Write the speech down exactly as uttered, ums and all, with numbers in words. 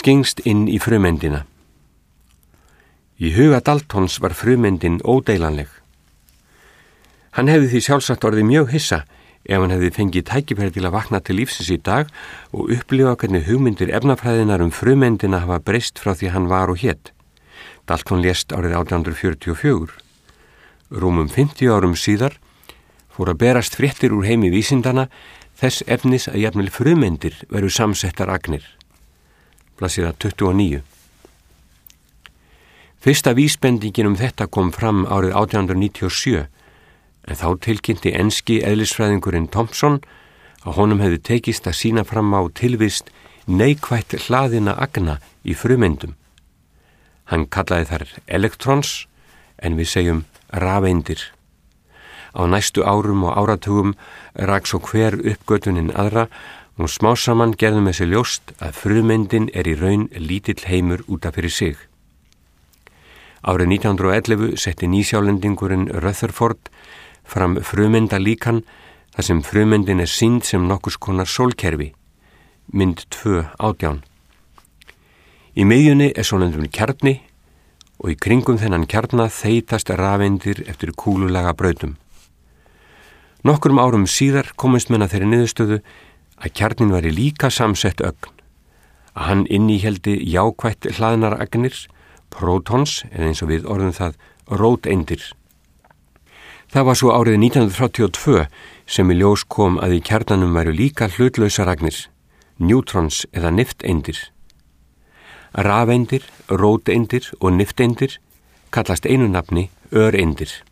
skyggnst inn í frumeindina. Í huga Daltons var frumeindin ódeilanleg. Hann hefði því sjálfsagt orðið mjög hissa ef hann hefði fengið tækifæri til að vakna til lífsins í dag og upplifa hvernig hugmyndir efnafræðinar um frumeindina hafa breyst frá því hann var og hét. Dalton lést árið átján hundruð fjörutíu og fjögur. Rúmum fimmtíu árum síðar fór að berast fréttir úr heimi vísindana þess efnis að jafnvel frumeindir veru samsettar agnir. Blaðsíða tuttugu og níu. Fyrsta vísbendingin um þetta kom fram árið átján hundruð níutíu og sjö, en þá tilkynnti enski eðlisfræðingurinn Thomson að honum hefði tekist að sýna fram á tilvist neikvætt hlaðina agna í frumeindum. Hann kallaði þær elektrons, en við segjum rafeindir. Á næstu árum og áratugum rak svo hver uppgötunin aðra og smásaman gerðum þessi ljóst að frumeindin er í raun lítill heimur út af fyrir sig. Árið nítján hundruð og ellefu setti nýsjálendingurinn Rutherford fram frumeindalíkan þar sem frumeindin er sýnd sem nokkurs konar sólkerfi, mynd tvö átján. Í miðjunni er svonefndur kjarni og í kringum þennan kjarna þeytast rafeindir eftir kúlulaga brautum. Nokkrum árum síðar komist menn að þeirri niðurstöðu að kjarnin væri líka samsett ögn, að hann innihéldi jákvætt hlaðnar agnir, prótons, eða eins og við orðum það róteindir. Það var svo árið nítján hundruð þrjátíu og tvö sem í ljós kom að í kjarnanum væru líka hlutlausar agnir, neutrons eða nifteindir. Rafeindir, róteindir og nifteindir kallast einu nafni öreindir.